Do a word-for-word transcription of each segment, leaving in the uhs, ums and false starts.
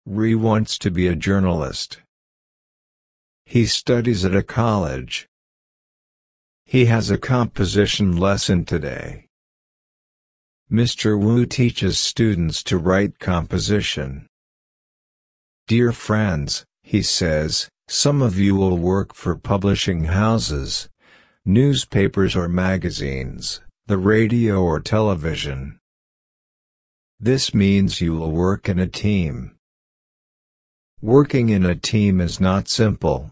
Ri wants to be a journalist. He studies at a college. He has a composition lesson today. Mister Wu teaches students to write composition. Dear friends, he says, some of you will work for publishing houses, newspapers or magazines, the radio or television. This means you will work in a team. Working in a team is not simple.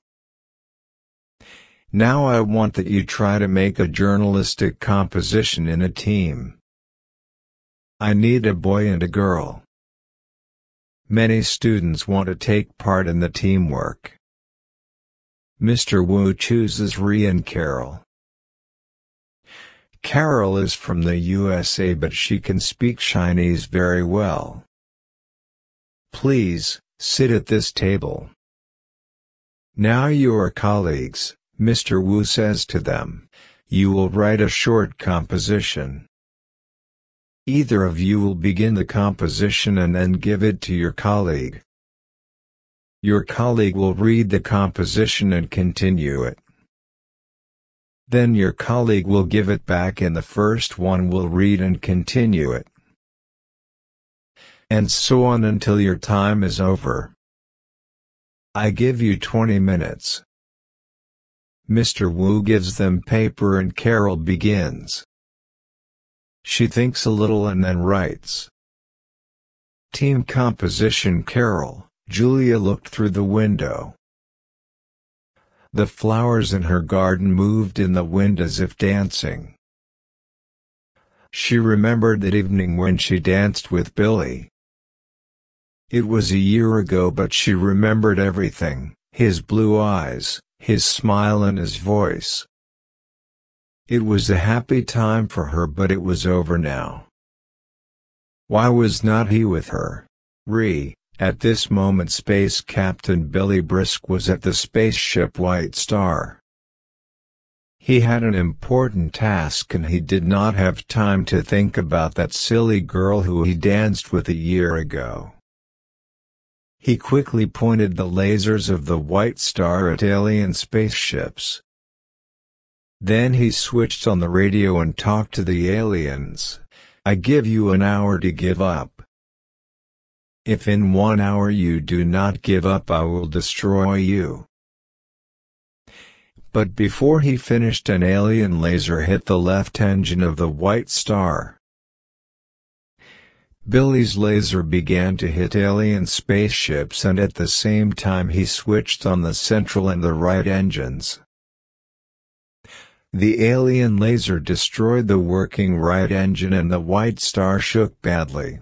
Now I want that you try to make a journalistic composition in a team. I need a boy and a girl. Many students want to take part in the teamwork. Mister Wu chooses Ri and Carol. Carol is from the U S A but she can speak Chinese very well. Please, sit at this table. Now you are colleagues, Mister Wu says to them. You will write a short composition. Either of you will begin the composition and then give it to your colleague. Your colleague will read the composition and continue it. Then your colleague will give it back and the first one will read and continue it. And so on until your time is over. I give you twenty minutes. Mister Wu gives them paper and Carol begins. She thinks a little and then writes. Team composition. Carol. Julia looked through the window. The flowers in her garden moved in the wind as if dancing. She remembered that evening when she danced with Billy. It was a year ago but she remembered everything, his blue eyes, his smile and his voice. It was a happy time for her but it was over now. Why was not he with her? Ri. At this moment Space Captain Billy Brisk was at the spaceship White Star. He had an important task and he did not have time to think about that silly girl who he danced with a year ago. He quickly pointed the lasers of the White Star at alien spaceships. Then he switched on the radio and talked to the aliens. I give you an hour to give up. If in one hour you do not give up, I will destroy you. But before he finished, an alien laser hit the left engine of the White Star. Billy's laser began to hit alien spaceships and at the same time he switched on the central and the right engines. The alien laser destroyed the working right engine and the White Star shook badly.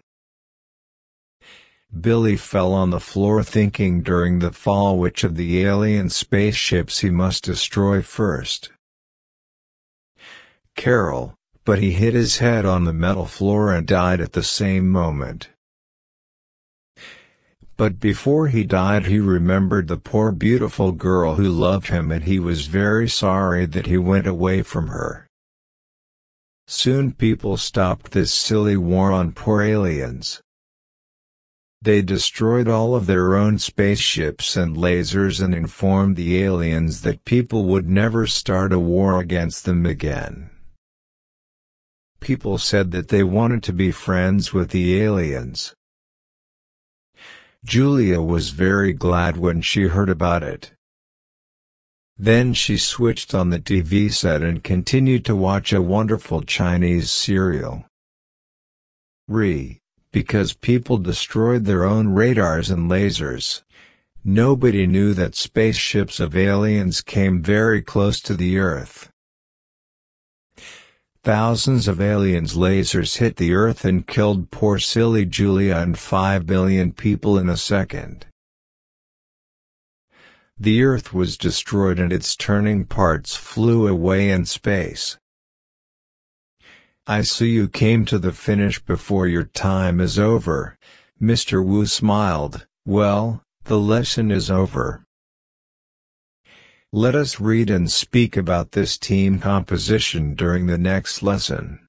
Billy fell on the floor thinking during the fall which of the alien spaceships he must destroy first. Carol, but he hit his head on the metal floor and died at the same moment. But before he died he remembered the poor beautiful girl who loved him and he was very sorry that he went away from her. Soon people stopped this silly war on poor aliens. They destroyed all of their own spaceships and lasers and informed the aliens that people would never start a war against them again. People said that they wanted to be friends with the aliens. Julia was very glad when she heard about it. Then she switched on the T V set and continued to watch a wonderful Chinese serial. Ri. Because people destroyed their own radars and lasers. Nobody knew that spaceships of aliens came very close to the Earth. Thousands of aliens' lasers hit the Earth and killed poor silly Julia and five billion people in a second. The Earth was destroyed and its turning parts flew away in space. I see you came to the finish before your time is over. Mister Wu smiled. Well, the lesson is over. Let us read and speak about this team composition during the next lesson.